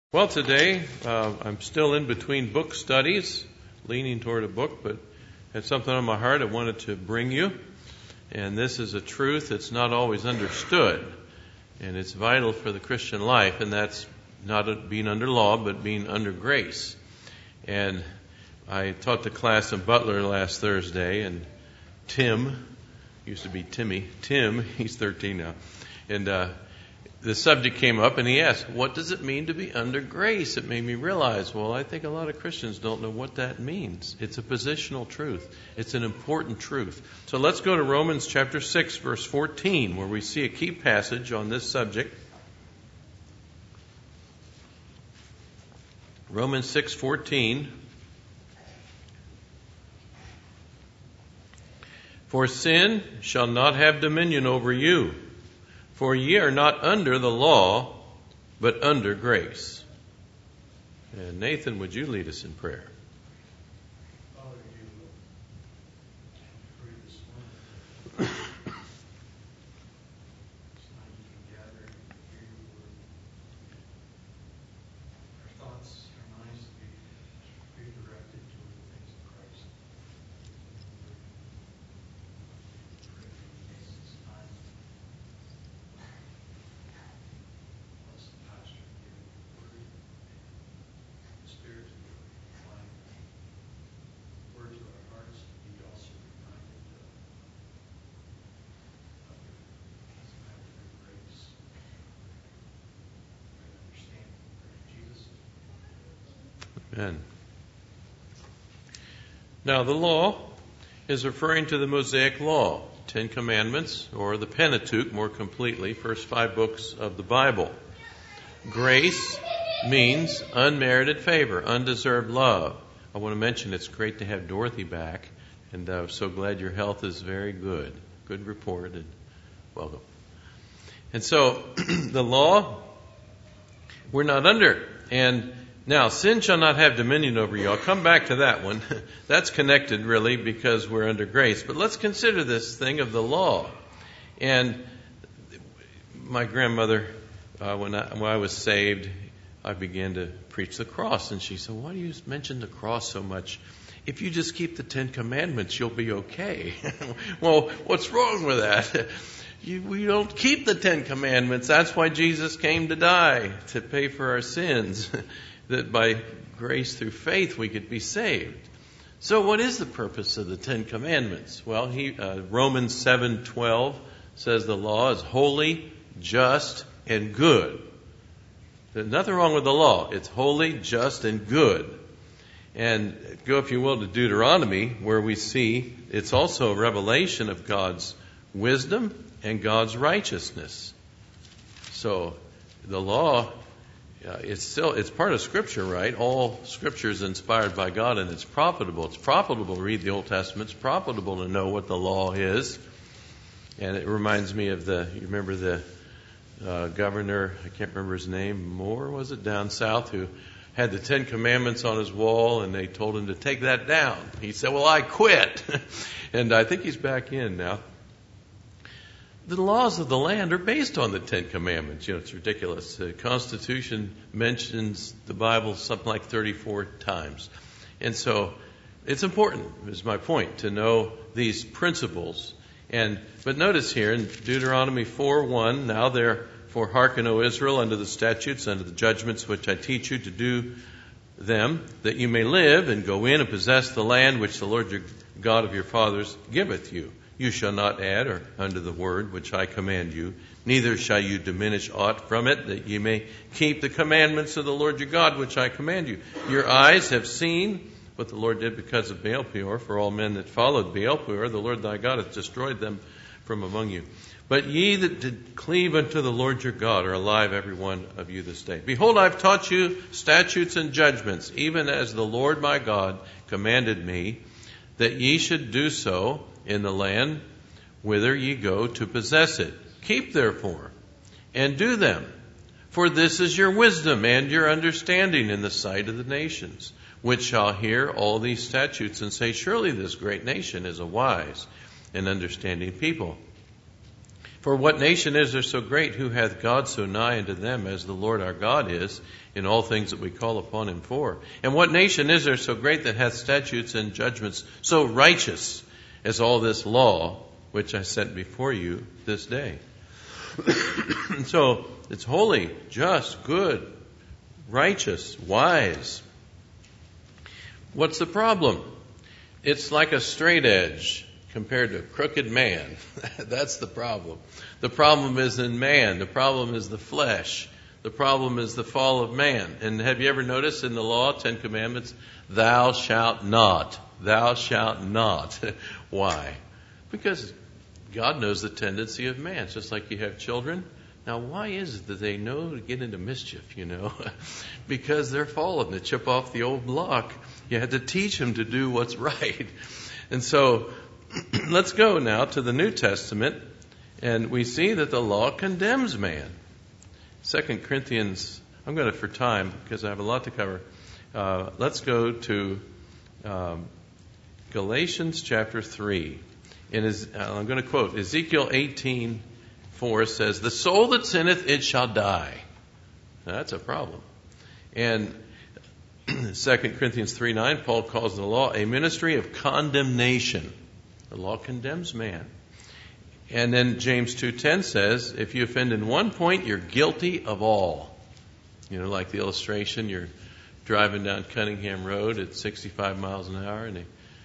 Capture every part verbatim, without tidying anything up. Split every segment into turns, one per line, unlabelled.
Well, today uh, I'm still in between book studies, leaning toward a book, but had something on my heart I wanted to bring you. And this is a truth that's not always understood, and it's vital for the Christian life, and that's not being under law, but being under grace. And I taught the class in Butler last Thursday, and Tim, used to be Timmy, Tim, he's thirteen now, and uh the subject came up and he asked, what does it mean to be under grace? It made me realize, well, I think a lot of Christians don't know what that means. It's a positional truth. It's an important truth. So let's go to Romans chapter six, verse fourteen, where we see a key passage on this subject. Romans six fourteen. For sin shall not have dominion over you. For ye are not under the law, but under grace. And Nathan, would you lead us in prayer?
Father, you pray this morning. It's night you can gather and hear your word. Our thoughts, our minds to be redirected to the things of Christ. Pray for this time. Bless the pastor, give him the word, the Spirit to apply the word to our hearts, to be also reminded of, of your, as a matter of your grace, and understanding. In Jesus' name.
Amen. Now, the law is referring to the Mosaic Law, Ten Commandments, or the Pentateuch more completely, first five books of the Bible. Grace means unmerited favor, undeserved love. I want to mention it's great to have Dorothy back, and I'm so glad your health is very good. Good report, and welcome. And so, the law, we're not under. And now, sin shall not have dominion over you. I'll come back to that one. That's connected, really, because we're under grace. But let's consider this thing of the law. And my grandmother, uh, when, I, when I was saved, I began to preach the cross. And she said, why do you mention the cross so much? If you just keep the Ten Commandments, you'll be okay. Well, what's wrong with that? You, we don't keep the Ten Commandments. That's why Jesus came to die, to pay for our sins. That by grace through faith we could be saved. So what is the purpose of the Ten Commandments? Well, he, uh, Romans seven twelve says the law is holy, just, and good. There's nothing wrong with the law. It's holy, just, and good. And go, if you will, to Deuteronomy, where we see it's also a revelation of God's wisdom and God's righteousness. So the law, Uh, it's still, it's part of Scripture, right? All Scripture is inspired by God, and it's profitable. It's profitable to read the Old Testament. It's profitable to know what the law is. And it reminds me of the, you remember the uh, governor, I can't remember his name, Moore, was it, down south, who had the Ten Commandments on his wall, and they told him to take that down. He said, well, I quit. And I think he's back in now. The laws of the land are based on the Ten Commandments. You know, it's ridiculous. The Constitution mentions the Bible something like thirty-four times. And so it's important, is my point, to know these principles. And but notice here in Deuteronomy four one, now therefore hearken, O Israel, unto the statutes, unto the judgments which I teach you to do them, that you may live and go in and possess the land which the Lord your God of your fathers giveth you. You shall not add or unto the word which I command you, neither shall you diminish aught from it, that ye may keep the commandments of the Lord your God which I command you. Your eyes have seen what the Lord did because of Baal Peor. For all men that followed Baal Peor, the Lord thy God hath destroyed them from among you. But ye that did cleave unto the Lord your God are alive, every one of you this day. Behold, I've taught you statutes and judgments, even as the Lord my God commanded me, that ye should do so in the land whither ye go to possess it. Keep therefore, and do them. For this is your wisdom and your understanding in the sight of the nations, which shall hear all these statutes and say, surely this great nation is a wise and understanding people. For what nation is there so great, who hath God so nigh unto them as the Lord our God is, in all things that we call upon him for? And what nation is there so great that hath statutes and judgments so righteous as all this law which I set before you this day? So it's holy, just, good, righteous, wise. What's the problem? It's like a straight edge compared to a crooked man. That's the problem. The problem is in man. The problem is the flesh. The problem is the fall of man. And have you ever noticed in the law, Ten Commandments, thou shalt not. Thou shalt not. Why? Because God knows the tendency of man. It's just like you have children. Now, why is it that they know to get into mischief, you know? Because they're fallen. They chip off the old block. You had to teach them to do what's right. And so, let's go now to the New Testament, and we see that the law condemns man. Second Corinthians, I'm going to, for time, because I have a lot to cover, uh, let's go to um, Galatians chapter three. And is, uh, I'm going to quote, Ezekiel eighteen four says, the soul that sinneth, it shall die. Now, that's a problem. And Second Corinthians three nine, Paul calls the law a ministry of condemnation. The law condemns man. And then James two ten says, if you offend in one point, you're guilty of all. You know, like the illustration, you're driving down Cunningham Road at sixty-five miles an hour, and the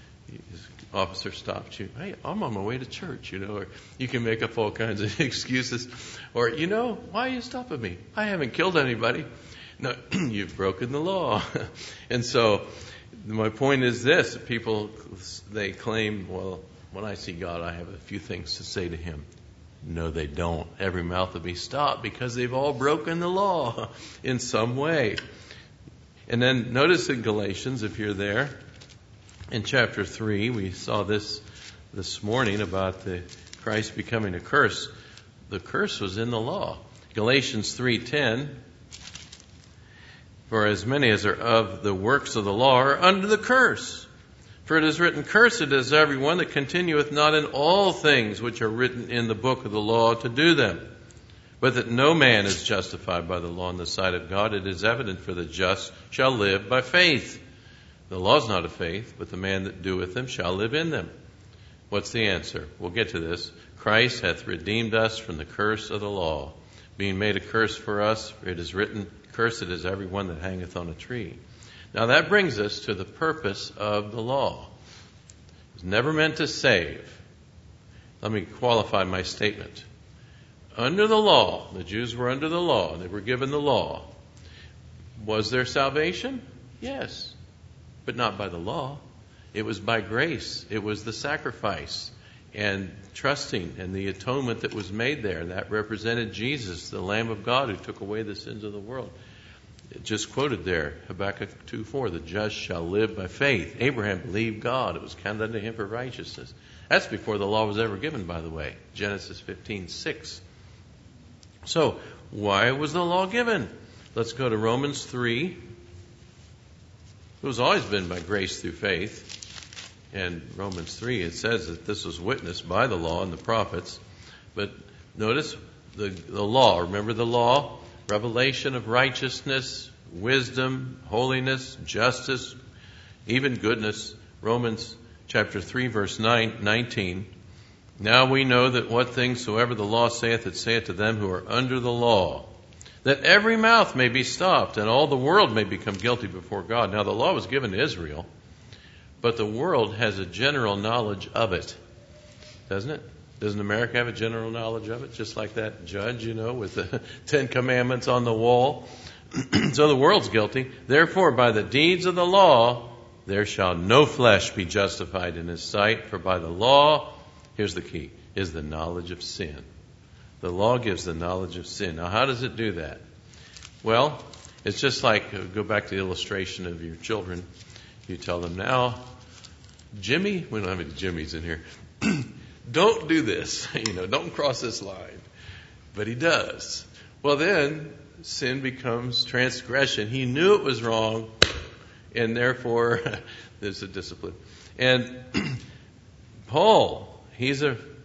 officer stops you. Hey, I'm on my way to church, you know, or you can make up all kinds of excuses. Or, you know, why are you stopping me? I haven't killed anybody. No, you've broken the law. And so my point is this. People, they claim, well, when I see God, I have a few things to say to him. No, they don't. Every mouth will be stopped because they've all broken the law in some way. And then notice in Galatians, if you're there, in chapter three, we saw this this morning about the Christ becoming a curse. The curse was in the law. Galatians three ten, for as many as are of the works of the law are under the curse. For it is written, cursed is everyone that continueth not in all things which are written in the book of the law to do them. But that no man is justified by the law in the sight of God. It is evident, for the just shall live by faith. The law is not of faith, but the man that doeth them shall live in them. What's the answer? We'll get to this. Christ hath redeemed us from the curse of the law, being made a curse for us. For it is written, cursed is every one that hangeth on a tree. Now that brings us to the purpose of the law. It was never meant to save. Let me qualify my statement. Under the law, the Jews were under the law. They were given the law. Was there salvation? Yes. But not by the law. It was by grace. It was the sacrifice and trusting and the atonement that was made there. That represented Jesus, the Lamb of God who took away the sins of the world. It just quoted there, Habakkuk two four, the just shall live by faith. Abraham believed God. It was counted unto him for righteousness. That's before the law was ever given, by the way. Genesis fifteen six. So, why was the law given? Let's go to Romans three. It was always been by grace through faith. And Romans three, it says that this was witnessed by the law and the prophets. But notice the, the law. Remember the law? Revelation of righteousness, wisdom, holiness, justice, even goodness. Romans chapter three, verse nine, nineteen. Now we know that what things soever the law saith, it saith to them who are under the law, that every mouth may be stopped, and all the world may become guilty before God. Now the law was given to Israel, but the world has a general knowledge of it. Doesn't it? Doesn't America have a general knowledge of it? Just like that judge, you know, with the Ten Commandments on the wall. So the world's guilty. Therefore, by the deeds of the law, there shall no flesh be justified in his sight. For by the law, here's the key, is the knowledge of sin. The law gives the knowledge of sin. Now, how does it do that? Well, it's just like, uh, go back to the illustration of your children. You tell them, now, Jimmy, we don't have any Jimmys in here, don't do this, you know, don't cross this line. But he does. Well, then sin becomes transgression. He knew it was wrong, and therefore there's a discipline. And Paul, he's a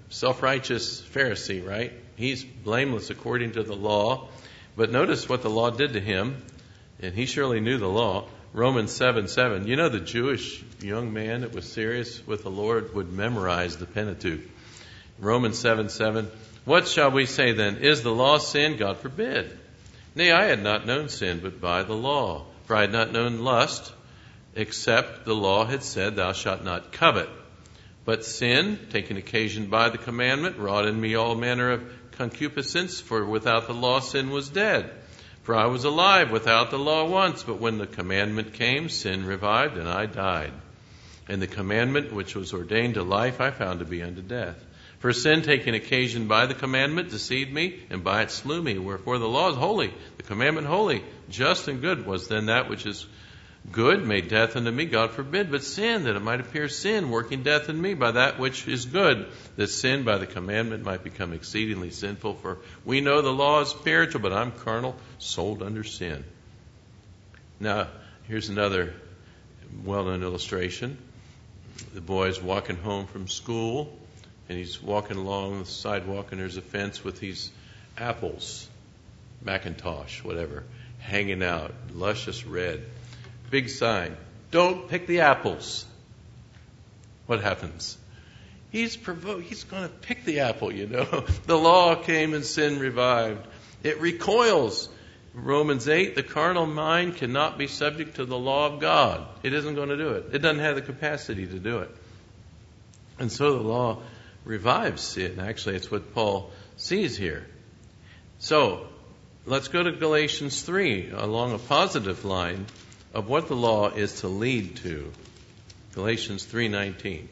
self-righteous Pharisee, right? He's blameless according to the law. But notice what the law did to him, and he surely knew the law. Romans seven seven. You know, the Jewish young man that was serious with the Lord would memorize the Pentateuch. Romans seven seven. What shall we say then? Is the law sin? God forbid. Nay, I had not known sin, but by the law. For I had not known lust, except the law had said, thou shalt not covet. But sin, taking occasion by the commandment, wrought in me all manner of concupiscence, for without the law sin was dead. For I was alive without the law once, but when the commandment came, sin revived, and I died. And the commandment which was ordained to life I found to be unto death. For sin, taking occasion by the commandment, deceived me, and by it slew me. Wherefore the law is holy, the commandment holy, just and good. Was then that which is good made death unto me? God forbid. But sin, that it might appear sin, working death in me by that which is good, that sin by the commandment might become exceedingly sinful. For we know the law is spiritual, but I'm carnal, sold under sin. Now, here's another well-known illustration. The boy's walking home from school, and he's walking along the sidewalk, and there's a fence with these apples, Macintosh, whatever, hanging out, luscious red. Big sign, don't pick the apples. What happens? He's provoked. He's going to pick the apple, you know. The law came and sin revived. It recoils. Romans eight, the carnal mind cannot be subject to the law of God. It isn't going to do it. It doesn't have the capacity to do it. And so the law revives sin. Actually, it's what Paul sees here. So, let's go to Galatians three along a positive line of what the law is to lead to. Galatians three nineteen.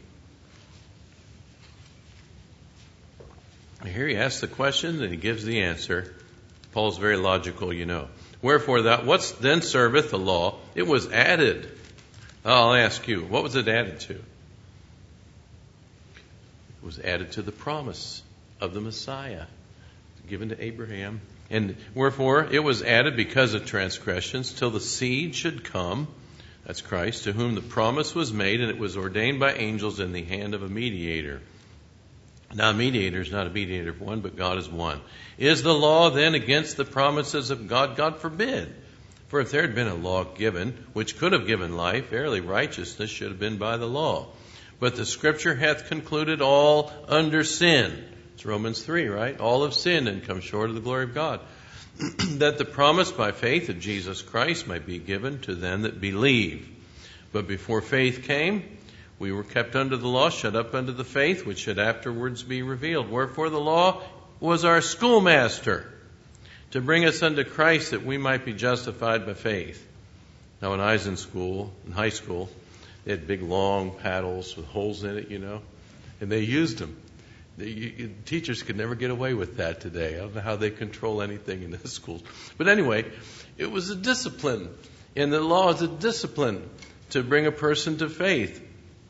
Here he asks the question and he gives the answer. Paul's very logical, you know. Wherefore that what's then serveth the law? It was added. I'll ask you, what was it added to? It was added to the promise of the Messiah given to Abraham. And wherefore it was added because of transgressions, till the seed should come, that's Christ, to whom the promise was made, and it was ordained by angels in the hand of a mediator. Now a mediator is not a mediator of one, but God is one. Is the law then against the promises of God? God forbid. For if there had been a law given, which could have given life, verily righteousness should have been by the law. But the Scripture hath concluded all under sin. It's Romans three, right? All have sinned and come short of the glory of God. That the promise by faith of Jesus Christ might be given to them that believe. But before faith came, we were kept under the law, shut up under the faith, which should afterwards be revealed. Wherefore the law was our schoolmaster, to bring us unto Christ, that we might be justified by faith. Now when I was in school, in high school, they had big long paddles with holes in it, you know, and they used them. The teachers could never get away with that today. I don't know how they control anything in the schools. But anyway, it was a discipline. And the law is a discipline to bring a person to faith.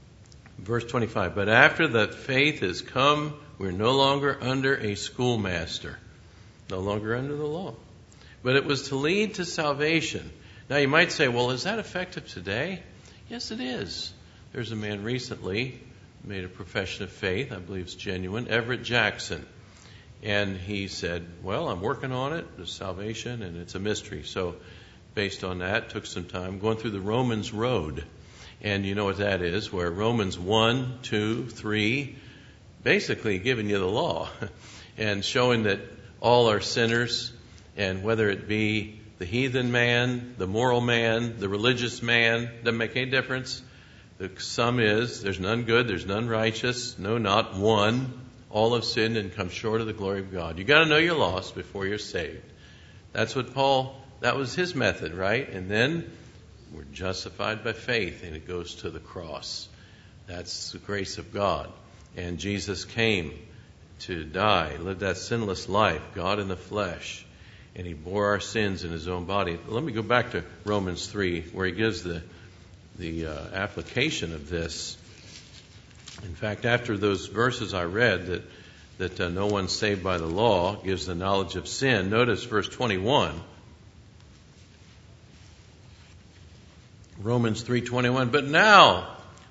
Verse twenty-five, but after that faith has come, we're no longer under a schoolmaster. No longer under the law. But it was to lead to salvation. Now you might say, well, is that effective today? Yes, it is. There's a man recently made a profession of faith, I believe it's genuine, Everett Jackson. And he said, well, I'm working on it, the salvation, and it's a mystery. So based on that, took some time going through the Romans road. And you know what that is, where Romans one, two, three, basically giving you the law and showing that all are sinners, and whether it be the heathen man, the moral man, the religious man, doesn't make any difference. The sum is, there's none good, there's none righteous, no, not one. All have sinned and come short of the glory of God. You got to know you're lost before you're saved. That's what Paul, that was his method, right? And then we're justified by faith, and it goes to the cross. That's the grace of God. And Jesus came to die, live that sinless life, God in the flesh, and he bore our sins in his own body. Let me go back to Romans three, where he gives the the uh, application of this. In fact, after those verses I read that that uh, no one's saved by the law, gives the knowledge of sin. Notice verse twenty-one. Romans three twenty-one. But now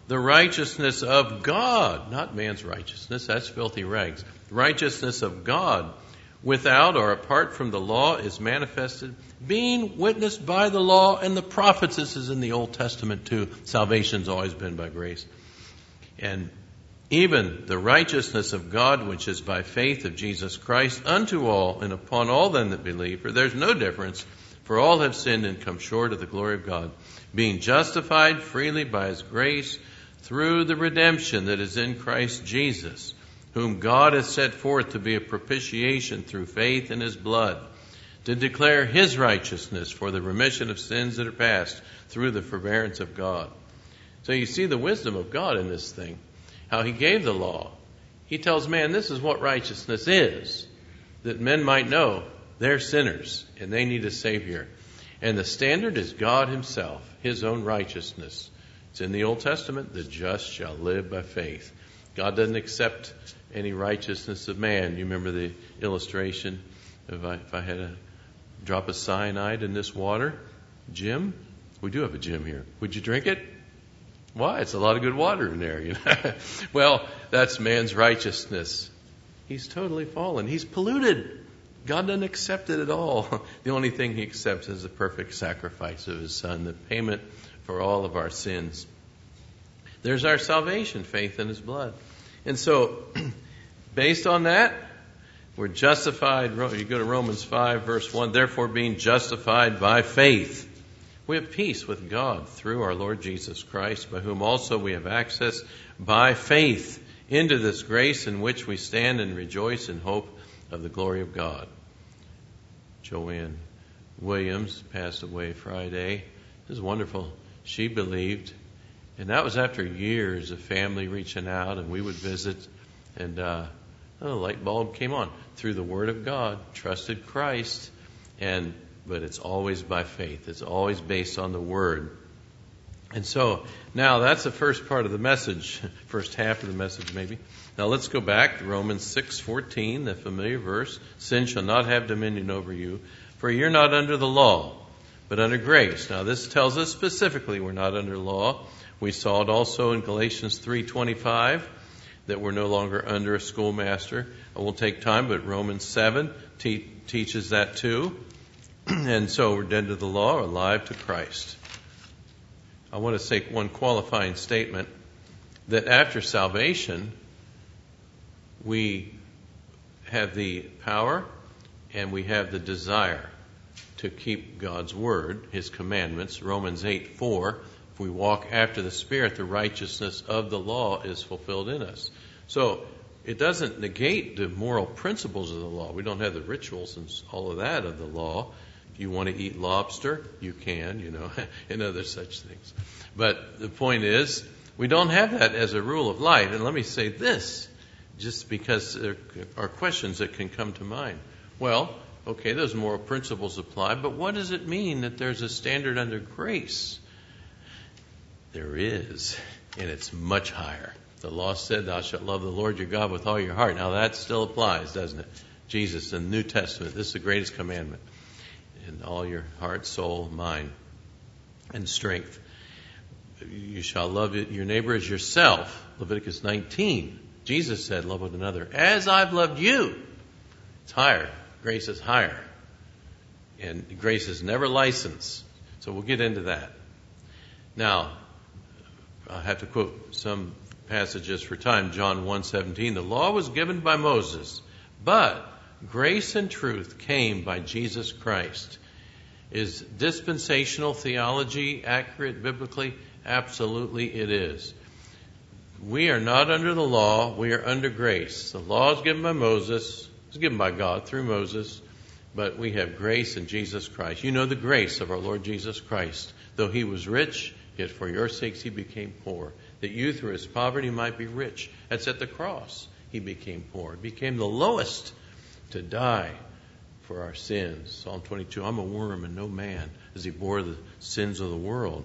the righteousness of God, not man's righteousness, that's filthy rags. The righteousness of God without or apart from the law is manifested, being witnessed by the law and the prophets. This is in the Old Testament too. Salvation's always been by grace. And even the righteousness of God, which is by faith of Jesus Christ, unto all and upon all them that believe. For there's no difference, for all have sinned and come short of the glory of God, being justified freely by His grace through the redemption that is in Christ Jesus, whom God has set forth to be a propitiation through faith in His blood, to declare His righteousness for the remission of sins that are past through the forbearance of God. So you see the wisdom of God in this thing, how He gave the law. He tells man this is what righteousness is, that men might know they're sinners and they need a Savior. And the standard is God Himself, His own righteousness. It's in the Old Testament, the just shall live by faith. God doesn't accept any righteousness of man. You remember the illustration if I, if I had a drop of cyanide in this water? Jim? We do have a Jim here. Would you drink it? Why? It's a lot of good water in there. You know? Well, that's man's righteousness. He's totally fallen. He's polluted. God doesn't accept it at all. The only thing He accepts is the perfect sacrifice of His Son, the payment for all of our sins. There's our salvation, faith in His blood. And so, based on that, we're justified. You go to Romans five, verse one. Therefore, being justified by faith, we have peace with God through our Lord Jesus Christ, by whom also we have access by faith into this grace in which we stand and rejoice in hope of the glory of God. Joanne Williams passed away Friday. It was wonderful. She believed. And that was after years of family reaching out, and we would visit. And uh, a light bulb came on through the Word of God. Trusted Christ. And but it's always by faith. It's always based on the Word. And so now that's the first part of the message, first half of the message maybe. Now let's go back to Romans six fourteen, the familiar verse. Sin shall not have dominion over you, for you're not under the law, but under grace. Now this tells us specifically we're not under law. We saw it also in Galatians three twenty-five, that we're no longer under a schoolmaster. I won't take time, but Romans seven te- teaches that too. And so we're dead to the law, alive to Christ. I want to say one qualifying statement, that after salvation, we have the power and we have the desire to keep God's word, His commandments. Romans eight four, if we walk after the Spirit, the righteousness of the law is fulfilled in us. So it doesn't negate the moral principles of the law. We don't have the rituals and all of that of the law. If you want to eat lobster, you can, you know, and other such things. But the point is, we don't have that as a rule of life. And let me say this, just because there are questions that can come to mind. Well, okay, those moral principles apply, but what does it mean that there's a standard under grace? There is, and it's much higher. The law said, thou shalt love the Lord your God with all your heart. Now that still applies, doesn't it? Jesus in the New Testament, this is the greatest commandment. In all your heart, soul, mind, and strength. You shall love your neighbor as yourself. Leviticus nineteen. Jesus said, love one another as I've loved you. It's higher. Grace is higher. And grace is never licensed. So we'll get into that. Now, I have to quote some passages for time. John one seventeen. The law was given by Moses, but grace and truth came by Jesus Christ. Is dispensational theology accurate biblically? Absolutely it is. We are not under the law, we are under grace. The law is given by Moses, it was given by God through Moses, but we have grace in Jesus Christ. You know the grace of our Lord Jesus Christ. Though He was rich, yet for your sakes He became poor, that you through His poverty might be rich. That's at the cross. He became poor. He became the lowest to die for our sins. Psalm twenty-two, I'm a worm and no man, as He bore the sins of the world.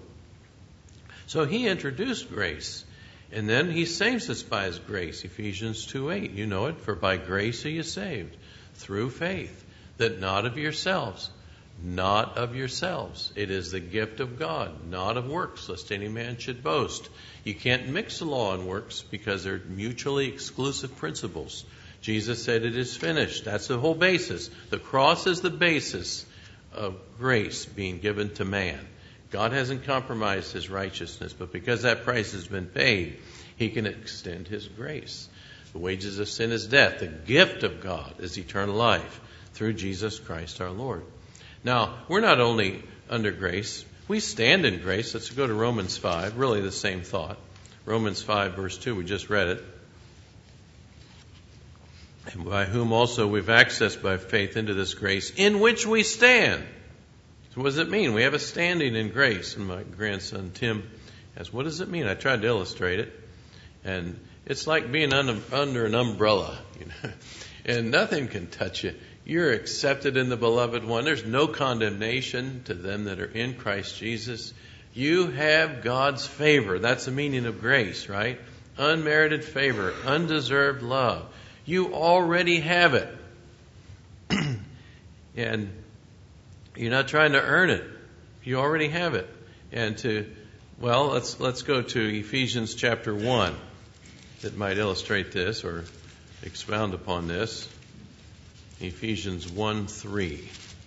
So He introduced grace. And then He saves us by His grace. Ephesians two eight, you know it. For by grace are you saved, through faith, that not of yourselves, not of yourselves. It is the gift of God, not of works, lest any man should boast. You can't mix the law and works because they're mutually exclusive principles. Jesus said it is finished. That's the whole basis. The cross is the basis of grace being given to man. God hasn't compromised his righteousness, but because that price has been paid, he can extend his grace. The wages of sin is death. The gift of God is eternal life through Jesus Christ our Lord. Now, we're not only under grace, we stand in grace. Let's go to Romans five, really the same thought. Romans five, verse two, we just read it. And by whom also we've access by faith into this grace in which we stand. So what does it mean? We have a standing in grace. And my grandson Tim asked, what does it mean? I tried to illustrate it. And it's like being under, under an umbrella, you know, and nothing can touch you. You're accepted in the beloved one. There's no condemnation to them that are in Christ Jesus. You have God's favor. That's the meaning of grace, right? Unmerited favor, undeserved love. You already have it. And you're not trying to earn it. You already have it. And to, well, let's let's go to Ephesians chapter one. That might illustrate this or expound upon this. Ephesians one three.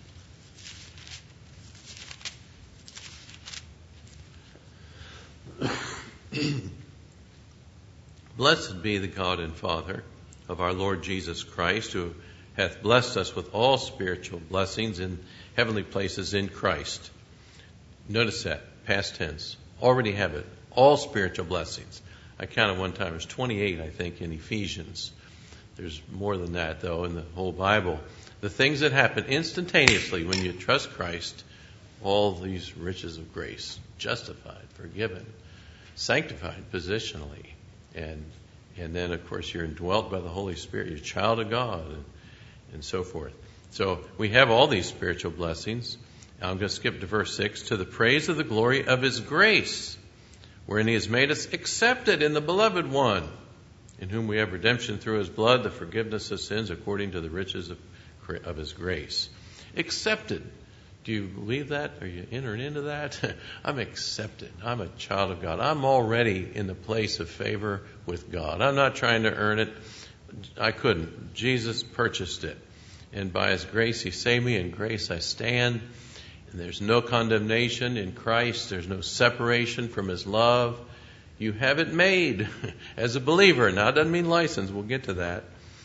Blessed be the God and Father of our Lord Jesus Christ, who hath blessed us with all spiritual blessings in heavenly places in Christ. Notice that, past tense. Already have it. All spiritual blessings. I counted one time, there's twenty-eight, I think, in Ephesians. There's more than that, though, in the whole Bible. The things that happen instantaneously when you trust Christ, all these riches of grace, justified, forgiven, sanctified positionally, and and then, of course, you're indwelt by the Holy Spirit, you're a child of God, and, and so forth. So we have all these spiritual blessings. Now I'm going to skip to verse six. To the praise of the glory of His grace, wherein He has made us accepted in the beloved one, in whom we have redemption through His blood, the forgiveness of sins according to the riches of, of His grace. Accepted. Do you believe that? Are you entering into that? I'm accepted. I'm a child of God. I'm already in the place of favor with God. I'm not trying to earn it. I couldn't. Jesus purchased it. And by His grace, He saved me. In grace, I stand. And there's no condemnation in Christ. There's no separation from His love. You have it made as a believer. Now, it doesn't mean license. We'll get to that.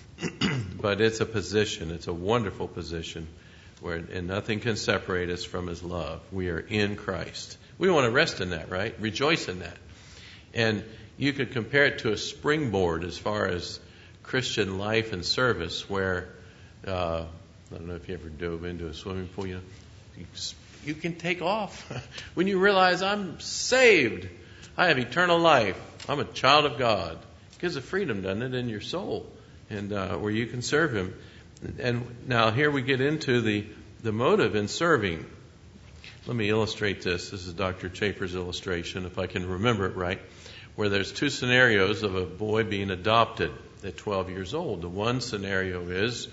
But it's a position. It's a wonderful position where and nothing can separate us from His love. We are in Christ. We want to rest in that, right? Rejoice in that. And you could compare it to a springboard as far as Christian life and service, where uh, I don't know if you ever dove into a swimming pool. You know, you, you can take off when you realize I'm saved. I have eternal life. I'm a child of God. It gives a freedom, doesn't it, in your soul, and uh, where you can serve Him. And now here we get into the, the motive in serving. Let me illustrate this. This is Doctor Chafer's illustration, if I can remember it right, where there's two scenarios of a boy being adopted at twelve years old. The one scenario is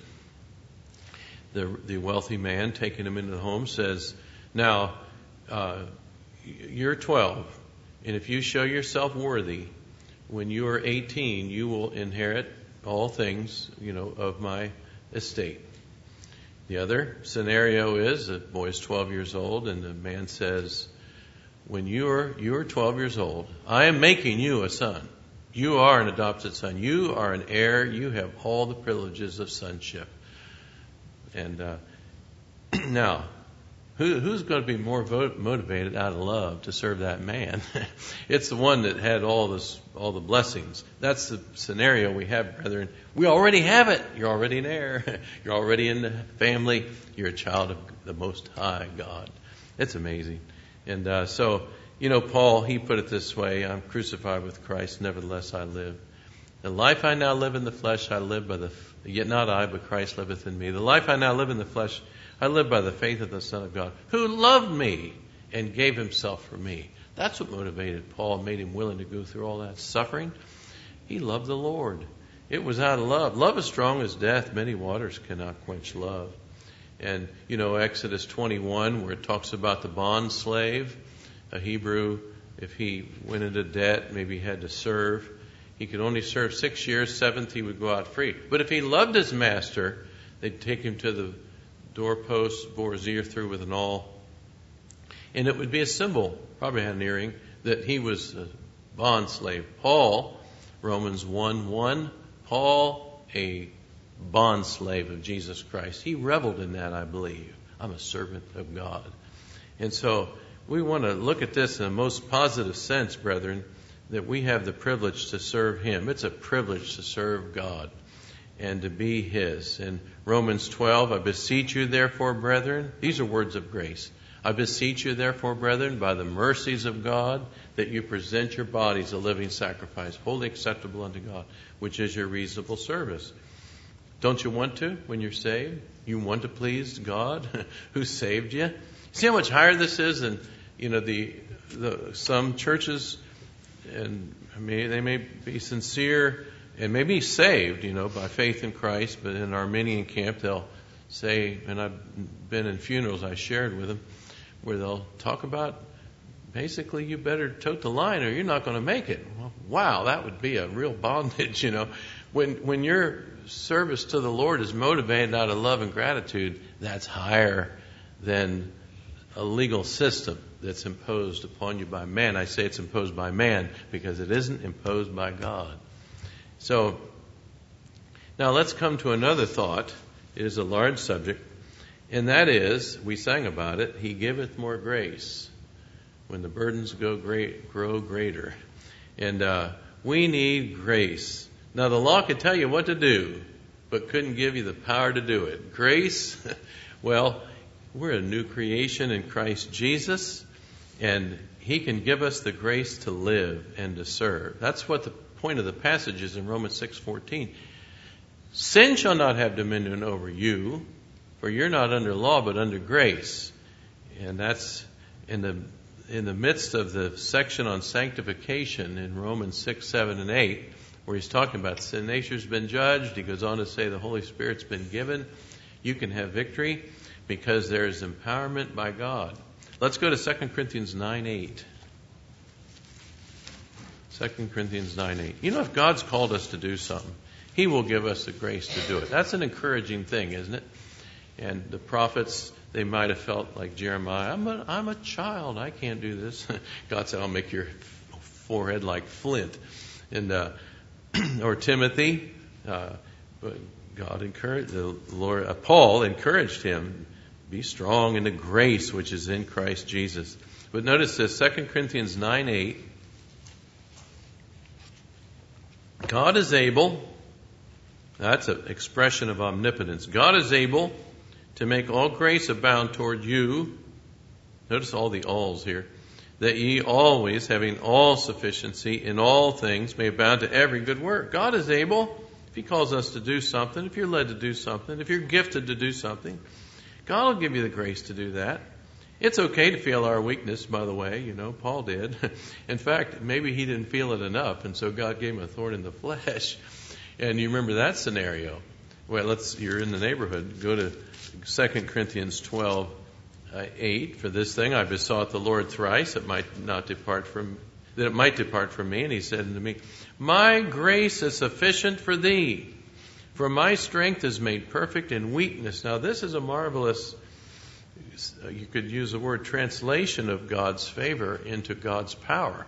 the the wealthy man taking him into the home says, now, uh, you're twelve, and if you show yourself worthy, when you are eighteen, you will inherit all things, you know, of my estate. The other scenario is the boy's twelve years old, and the man says, when you're you're twelve years old, I am making you a son. You are an adopted son. You are an heir. You have all the privileges of sonship. And uh, now, who, who's going to be more vo- motivated out of love to serve that man? It's the one that had all this, all the blessings. That's the scenario we have, brethren. We already have it. You're already an heir. You're already in the family. You're a child of the Most High God. It's amazing. And uh, so, you know, Paul, he put it this way: I'm crucified with Christ, nevertheless I live. The life I now live in the flesh, I live by the, yet not I, but Christ liveth in me. The life I now live in the flesh, I live by the faith of the Son of God, who loved me and gave Himself for me. That's what motivated Paul and made him willing to go through all that suffering. He loved the Lord. It was out of love. Love is strong as death. Many waters cannot quench love. And, you know, Exodus twenty-one, where it talks about the bond slave, a Hebrew, if he went into debt, maybe he had to serve. He could only serve six years, seventh he would go out free. But if he loved his master, they'd take him to the doorpost, bore his ear through with an awl. And it would be a symbol, probably had an earring, that he was a bond slave. Paul, Romans one one, Paul, a bond slave of Jesus Christ. He reveled in that, I believe. I'm a servant of God. And so we want to look at this in the most positive sense, brethren, that we have the privilege to serve Him. It's a privilege to serve God and to be His. In Romans twelve, I beseech you, therefore, brethren, these are words of grace. I beseech you, therefore, brethren, by the mercies of God, that you present your bodies a living sacrifice, wholly acceptable unto God, which is your reasonable service. Don't you want to when you're saved? You want to please God who saved you? See how much higher this is than, you know, the, the some churches, and I mean, they may be sincere and may be saved, you know, by faith in Christ, but in Arminian camp they'll say, and I've been in funerals I shared with them, where they'll talk about, basically, you better tote the line or you're not going to make it. Well, wow, that would be a real bondage, you know. When when your service to the Lord is motivated out of love and gratitude, that's higher than a legal system that's imposed upon you by man. I say it's imposed by man because it isn't imposed by God. So, now let's come to another thought. It is a large subject. And that is, we sang about it, He giveth more grace when the burdens go great, grow greater. And uh, we need grace. Now, the law could tell you what to do, but couldn't give you the power to do it. Grace, well, we're a new creation in Christ Jesus, and He can give us the grace to live and to serve. That's what the point of the passage is in Romans six fourteen. Sin shall not have dominion over you, for you're not under law, but under grace. And that's in the in the midst of the section on sanctification in Romans six, seven, and eight, where he's talking about sin nature's been judged. He goes on to say the Holy Spirit's been given. You can have victory because there is empowerment by God. Let's go to Second Corinthians nine eight. Second Corinthians nine eight. You know, if God's called us to do something, He will give us the grace to do it. That's an encouraging thing, isn't it? And the prophets, they might have felt like Jeremiah, I'm a, I'm a child, I can't do this. God said, I'll make your forehead like flint. And uh, or Timothy, uh, but God encouraged, the Lord, uh, Paul encouraged him, be strong in the grace which is in Christ Jesus. But notice this, Second Corinthians nine eight. God is able, that's an expression of omnipotence. God is able to make all grace abound toward you. Notice all the alls here. That ye always, having all sufficiency in all things, may abound to every good work. God is able, if He calls us to do something, if you're led to do something, if you're gifted to do something, God will give you the grace to do that. It's okay to feel our weakness, by the way. You know, Paul did. In fact, maybe he didn't feel it enough, and so God gave him a thorn in the flesh. And you remember that scenario. Well, let's, you're in the neighborhood. Go to Second Corinthians twelve eight. For this thing I besought the Lord thrice, it might not depart from, that it might depart from me. And He said unto me, my grace is sufficient for thee, for my strength is made perfect in weakness. Now this is a marvelous, you could use the word translation of God's favor into God's power.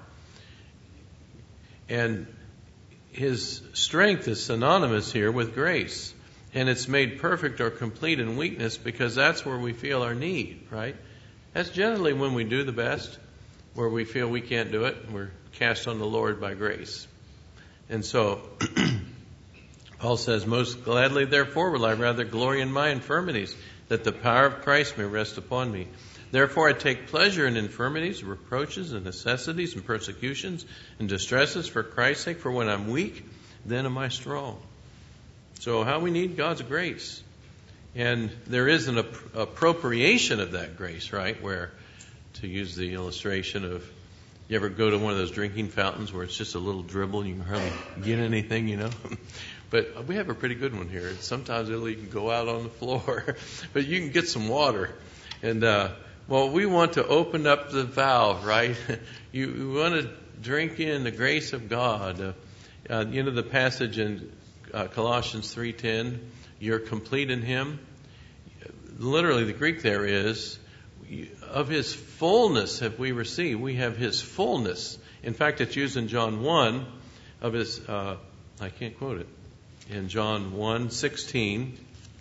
And His strength is synonymous here with grace. And it's made perfect or complete in weakness because that's where we feel our need, right? That's generally when we do the best, where we feel we can't do it. We're cast on the Lord by grace. And so, Paul says, most gladly, therefore, will I rather glory in my infirmities, that the power of Christ may rest upon me. Therefore, I take pleasure in infirmities, reproaches, and necessities, and persecutions, and distresses for Christ's sake. For when I'm weak, then am I strong. So how we need God's grace. And there is an ap- appropriation of that grace, right? Where, to use the illustration of, you ever go to one of those drinking fountains where it's just a little dribble and you can hardly get anything, you know? But we have a pretty good one here. Sometimes it'll even go out on the floor, but you can get some water. And, uh, well, we want to open up the valve, right? you, you want to drink in the grace of God. Uh, uh, you know the passage in uh, Colossians three ten, you're complete in Him. Literally, the Greek there is, of His fullness have we received. We have His fullness. In fact, it's used in John one of His, uh, I can't quote it, in John one sixteen.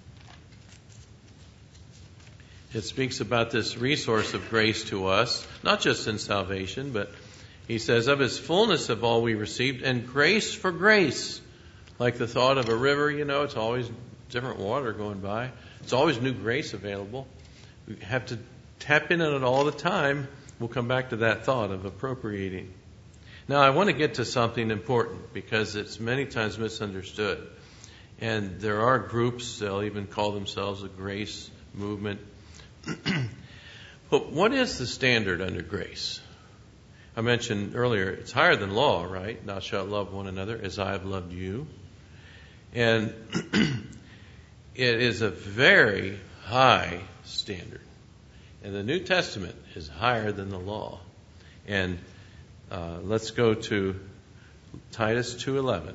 It speaks about this resource of grace to us, not just in salvation, but he says, of His fullness have all we received, and grace for grace. Like the thought of a river, you know, it's always different water going by. It's always new grace available. We have to tap in on it all the time. We'll come back to that thought of appropriating. Now, I want to get to something important because it's many times misunderstood. And there are groups, they'll even call themselves a grace movement. But what is the standard under grace? I mentioned earlier, it's higher than law, right? Thou shalt love one another as I have loved you. And it is a very high standard. And the New Testament is higher than the law. And uh, let's go to Titus two eleven.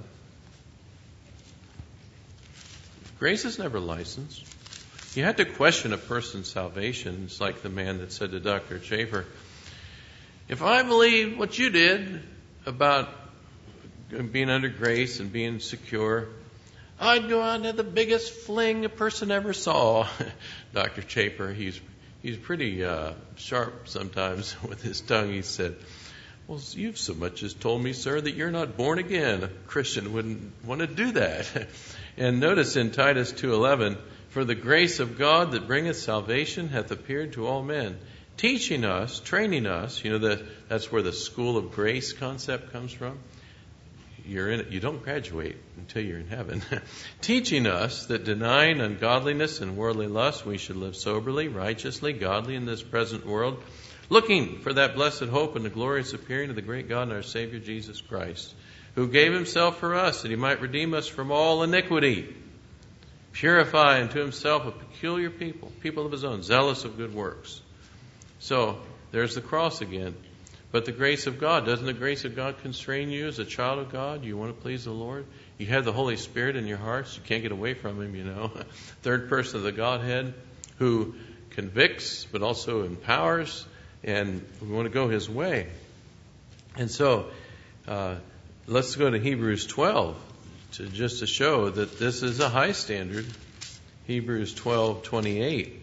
Grace is never licensed. You have to question a person's salvation. It's like the man that said to Doctor Schaefer, if I believed what you did about being under grace and being secure, I'd go out and have the biggest fling a person ever saw. Doctor Schaefer, he's he's pretty uh, sharp sometimes with his tongue. He said, well, you've so much as told me, sir, that you're not born again. A Christian wouldn't want to do that. And notice in Titus two eleven, for the grace of God that bringeth salvation hath appeared to all men, teaching us, training us. You know, that that's where the school of grace concept comes from. You're in it. You don't graduate until you're in heaven. Teaching us that denying ungodliness and worldly lust, we should live soberly, righteously, godly in this present world, looking for that blessed hope and the glorious appearing of the great God and our Savior Jesus Christ, who gave Himself for us that He might redeem us from all iniquity, purify unto Himself a peculiar people, people of His own, zealous of good works. So there's the cross again. But the grace of God, doesn't the grace of God constrain you as a child of God? You want to please the Lord? You have the Holy Spirit in your hearts. You can't get away from Him, you know. Third person of the Godhead who convicts but also empowers, and we want to go His way. And so uh, let's go to Hebrews twelve to just to show that this is a high standard. Hebrews twelve twenty-eight.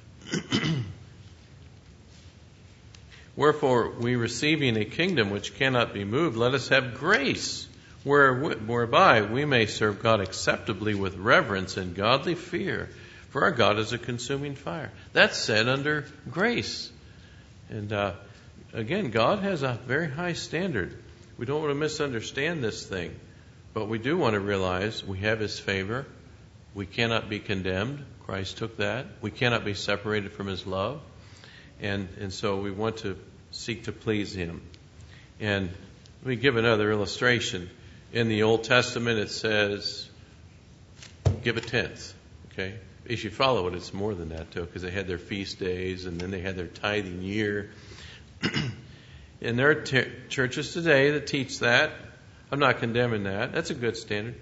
Wherefore, we receiving a kingdom which cannot be moved, let us have grace, where, whereby we may serve God acceptably with reverence and godly fear. For our God is a consuming fire. That's said under grace. And uh, again, God has a very high standard. We don't want to misunderstand this thing. But we do want to realize we have His favor. We cannot be condemned. Christ took that. We cannot be separated from His love. And and so we want to seek to please Him. And let me give another illustration. In the Old Testament it says, give a tenth. Okay? If you follow it, it's more than that too, because they had their feast days and then they had their tithing year. And there are t- churches today that teach that. I'm not condemning that. That's a good standard.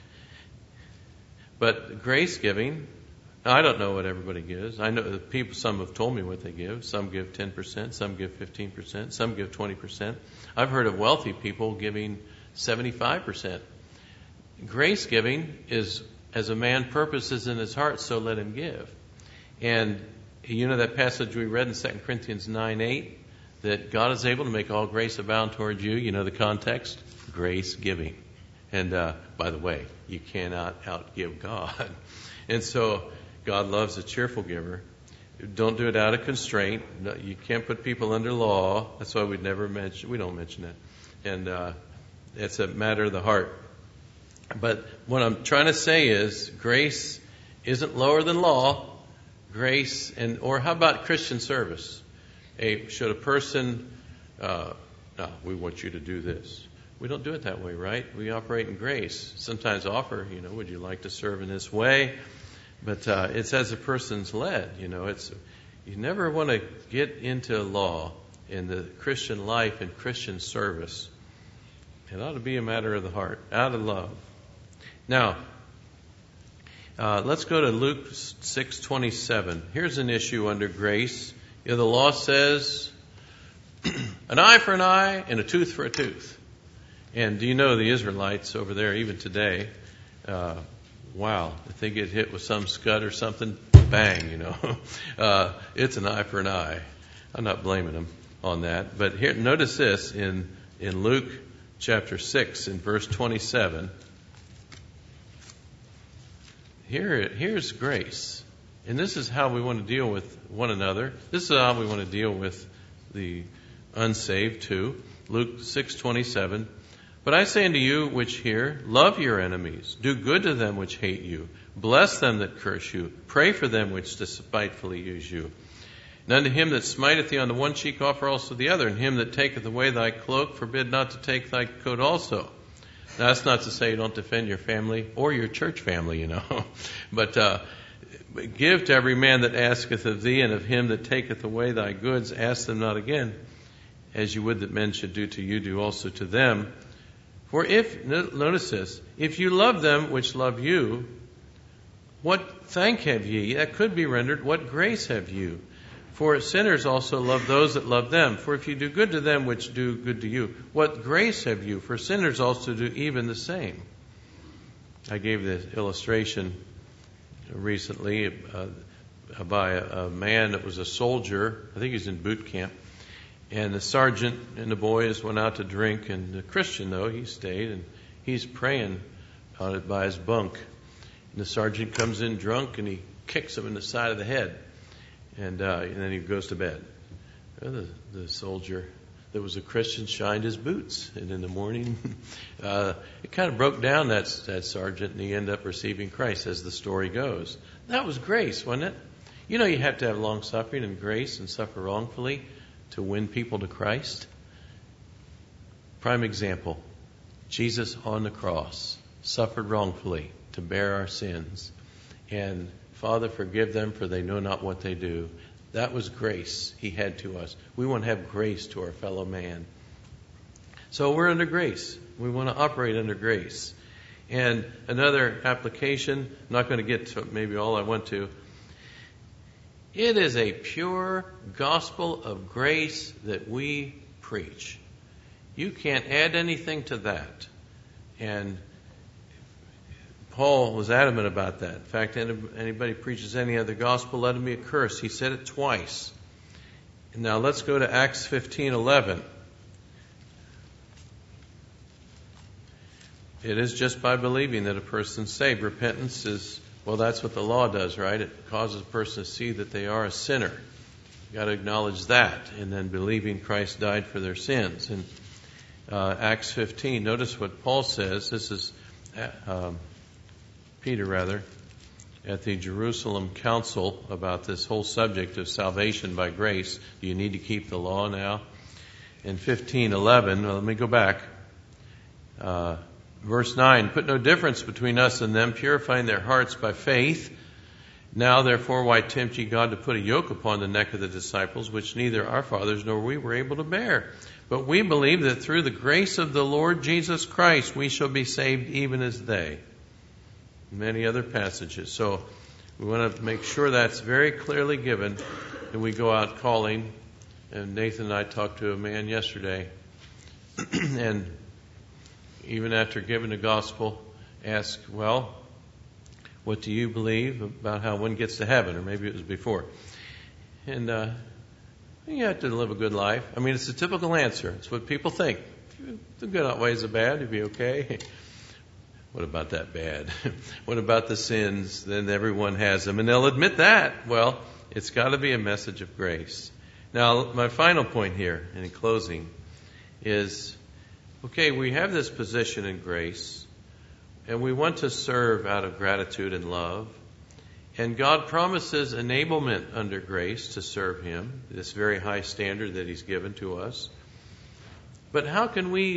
But grace giving, I don't know what everybody gives. I know that people, some have told me what they give. Some give ten percent, some give fifteen percent, some give twenty percent. I've heard of wealthy people giving seventy-five percent. Grace giving is, as a man purposes in his heart, so let him give. And you know that passage we read in Second Corinthians nine eight, that God is able to make all grace abound toward you. You know the context? Grace giving. And uh, by the way, you cannot outgive God. And so God loves a cheerful giver. Don't do it out of constraint. No, you can't put people under law. That's why we'd never mention, we don't mention that. And uh, it's a matter of the heart. But what I'm trying to say is grace isn't lower than law. Grace, and or how about Christian service? A, should a person, uh, no, we want you to do this. We don't do it that way, right? We operate in grace. Sometimes offer, you know, would you like to serve in this way? But uh, it's as a person's led, you know. It's you never want to get into law in the Christian life and Christian service. It ought to be a matter of the heart, out of love. Now, uh, let's go to Luke six twenty-seven. Here's an issue under grace. You know, the law says an eye for an eye and a tooth for a tooth. And do you know the Israelites over there, even today, uh, wow, if they get hit with some scud or something, bang, you know. uh, it's an eye for an eye. I'm not blaming them on that. But here, notice this in, in Luke chapter six, in verse twenty-seven. Here, here's grace. And this is how we want to deal with one another. This is how we want to deal with the unsaved too. Luke six twenty-seven. But I say unto you which hear, love your enemies, do good to them which hate you, bless them that curse you, pray for them which despitefully use you. And unto him that smiteth thee on the one cheek offer also the other, and him that taketh away thy cloak forbid not to take thy coat also. Now that's not to say you don't defend your family or your church family, you know, but uh, give to every man that asketh of thee, and of him that taketh away thy goods ask them not again. As you would that men should do to you, do also to them. For if, notice this, if you love them which love you, what thank have ye? That could be rendered, what grace have you? For sinners also love those that love them. For if you do good to them which do good to you, what grace have you? For sinners also do even the same. I gave this illustration recently uh, by a, a man that was a soldier. I think he was in boot camp. And the sergeant and the boys went out to drink, and the Christian, though, he stayed, and he's praying on it by his bunk. And the sergeant comes in drunk, and he kicks him in the side of the head, and, uh, and then he goes to bed. The, the soldier that was a Christian shined his boots, and in the morning, uh, it kind of broke down that, that sergeant, and he ended up receiving Christ, as the story goes. That was grace, wasn't it? You know you have to have long-suffering and grace and suffer wrongfully to win people to Christ. Prime example, Jesus on the cross suffered wrongfully to bear our sins. And Father, forgive them, for they know not what they do. That was grace he had to us. We want to have grace to our fellow man. So we're under grace. We want to operate under grace. And another application, I'm not going to get to maybe all I want to. It is a pure gospel of grace that we preach. You can't add anything to that. And Paul was adamant about that. In fact, anybody preaches any other gospel, let him be accursed. He said it twice. Now let's go to Acts fifteen eleven. It is just by believing that a person's saved. Repentance is, well, that's what the law does, right? It causes a person to see that they are a sinner. You've got to acknowledge that, and then believing Christ died for their sins. And uh, Acts fifteen, notice what Paul says. This is um, Peter, rather, at the Jerusalem Council about this whole subject of salvation by grace. Do you need to keep the law now? In fifteen eleven, well, let me go back. Uh, verse nine, put no difference between us and them, purifying their hearts by faith. Now, therefore, why tempt ye God to put a yoke upon the neck of the disciples, which neither our fathers nor we were able to bear? But we believe that through the grace of the Lord Jesus Christ, we shall be saved even as they. Many other passages. So we want to make sure that's very clearly given. And we go out calling. And Nathan and I talked to a man yesterday. And even after giving the gospel, asked, well, what do you believe about how one gets to heaven? Or maybe it was before. And uh, you have to live a good life. I mean, it's a typical answer. It's what people think. The good outweighs the bad, you'll be okay. What about that bad? What about the sins? Then everyone has them. And they'll admit that. Well, it's got to be a message of grace. Now, my final point here, in closing, is, okay, we have this position in grace, and we want to serve out of gratitude and love. And God promises enablement under grace to serve Him, this very high standard that He's given to us. But how can we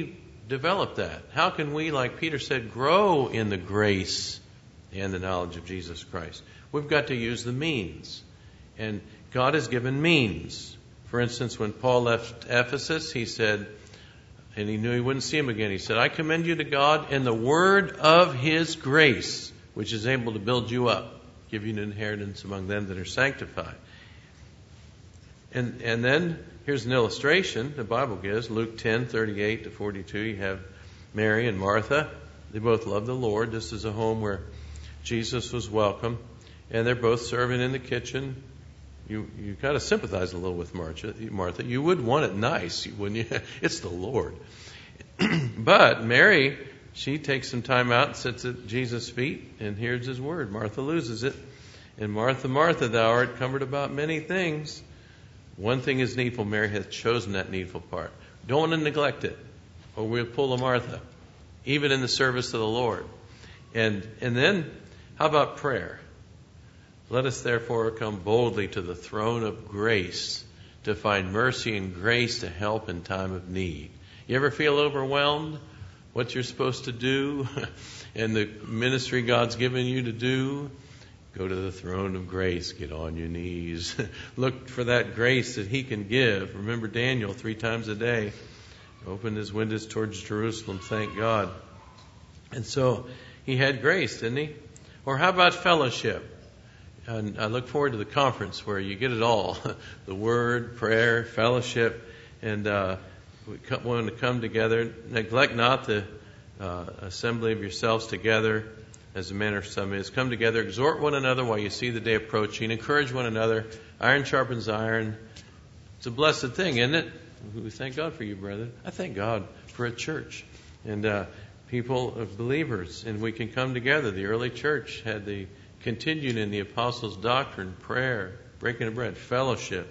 develop that? How can we, like Peter said, grow in the grace and the knowledge of Jesus Christ? We've got to use the means. And God has given means. For instance, when Paul left Ephesus, he said, and he knew he wouldn't see him again, he said, I commend you to God and the word of his grace, which is able to build you up, give you an inheritance among them that are sanctified. And and then here's an illustration the Bible gives. Luke ten, thirty-eight to forty-two. You have Mary and Martha. They both love the Lord. This is a home where Jesus was welcome. And they're both serving in the kitchen. You you got to sympathize a little with Martha. Martha. You would want it nice, wouldn't you? It's the Lord. But Mary, she takes some time out and sits at Jesus' feet and hears his word. Martha loses it. And Martha, Martha, thou art cumbered about many things. One thing is needful. Mary hath chosen that needful part. Don't want to neglect it, or we'll pull a Martha, even in the service of the Lord. And and then, how about prayer? Let us therefore come boldly to the throne of grace to find mercy and grace to help in time of need. You ever feel overwhelmed? What you're supposed to do and the ministry God's given you to do? Go to the throne of grace. Get on your knees. Look for that grace that he can give. Remember Daniel three times a day. Opened his windows towards Jerusalem. Thank God. And so he had grace, didn't he? Or how about fellowship? And I look forward to the conference where you get it all. The word, prayer, fellowship. And uh, we want to come together. Neglect not the uh, assembly of yourselves together, as the manner of some is. Come together, exhort one another while you see the day approaching. Encourage one another. Iron sharpens iron. It's a blessed thing, isn't it? We thank God for you, brethren. I thank God for a church and uh, people of believers. And we can come together. The early church had the continued in the apostles' doctrine, prayer, breaking of bread, fellowship.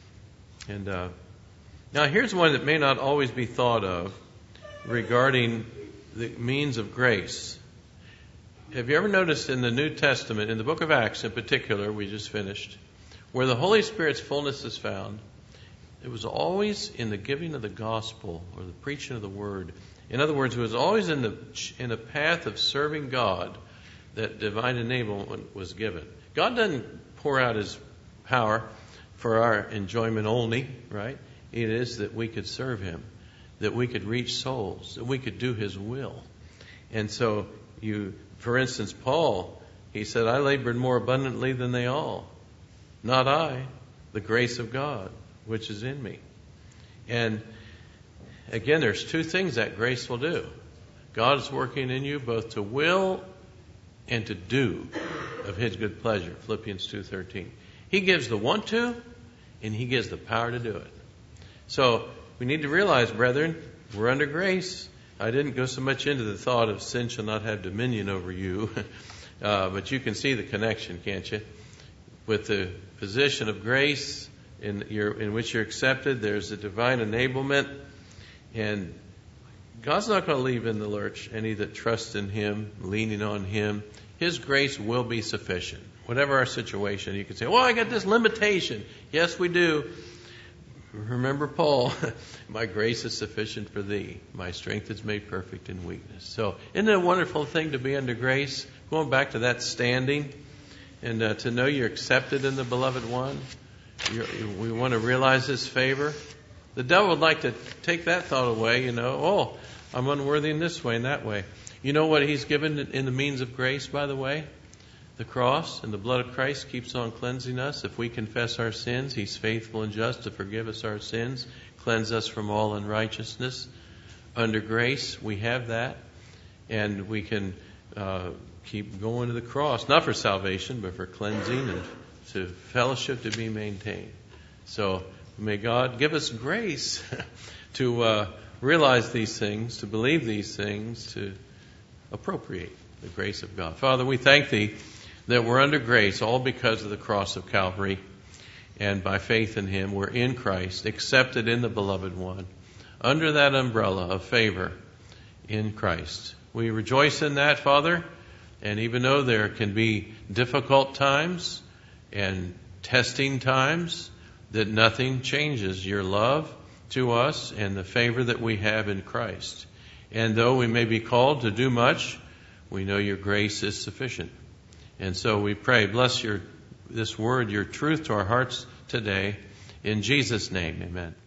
And uh, now here's one that may not always be thought of regarding the means of grace. Have you ever noticed in the New Testament, in the book of Acts in particular, we just finished, where the Holy Spirit's fullness is found, it was always in the giving of the gospel or the preaching of the word. In other words, it was always in the in the path of serving God that divine enablement was given. God doesn't pour out his power for our enjoyment only, right? It is that we could serve him, that we could reach souls, that we could do his will. And so you... For instance, Paul, he said, I labored more abundantly than they all. Not I, the grace of God, which is in me. And again, there's two things that grace will do. God is working in you both to will and to do of his good pleasure. Philippians two thirteen. He gives the want to, and he gives the power to do it. So we need to realize, brethren, we're under grace. I didn't go so much into the thought of sin shall not have dominion over you, uh, but you can see the connection, can't you? With the position of grace in, your, in which you're accepted, there's a divine enablement, and God's not going to leave in the lurch any that trust in him, leaning on him. His grace will be sufficient. Whatever our situation, you can say, well, I got this limitation. Yes, we do. Remember Paul, my grace is sufficient for thee. My strength is made perfect in weakness. So isn't it a wonderful thing to be under grace? Going back to that standing and uh, to know you're accepted in the beloved one. You're, we want to realize his favor. The devil would like to take that thought away, you know. Oh, I'm unworthy in this way and that way. You know what he's given in the means of grace, by the way? The cross and the blood of Christ keeps on cleansing us. If we confess our sins, he's faithful and just to forgive us our sins, cleanse us from all unrighteousness. Under grace, we have that. And we can uh, keep going to the cross, not for salvation, but for cleansing and to fellowship to be maintained. So may God give us grace to uh, realize these things, to believe these things, to appropriate the grace of God. Father, we thank thee that we're under grace all because of the cross of Calvary, and by faith in him we're in Christ, accepted in the beloved one, under that umbrella of favor in Christ. We rejoice in that, Father, and even though there can be difficult times and testing times, that nothing changes your love to us and the favor that we have in Christ. And though we may be called to do much, we know your grace is sufficient. And so we pray, bless your this word, your truth to our hearts today. In Jesus' name, amen.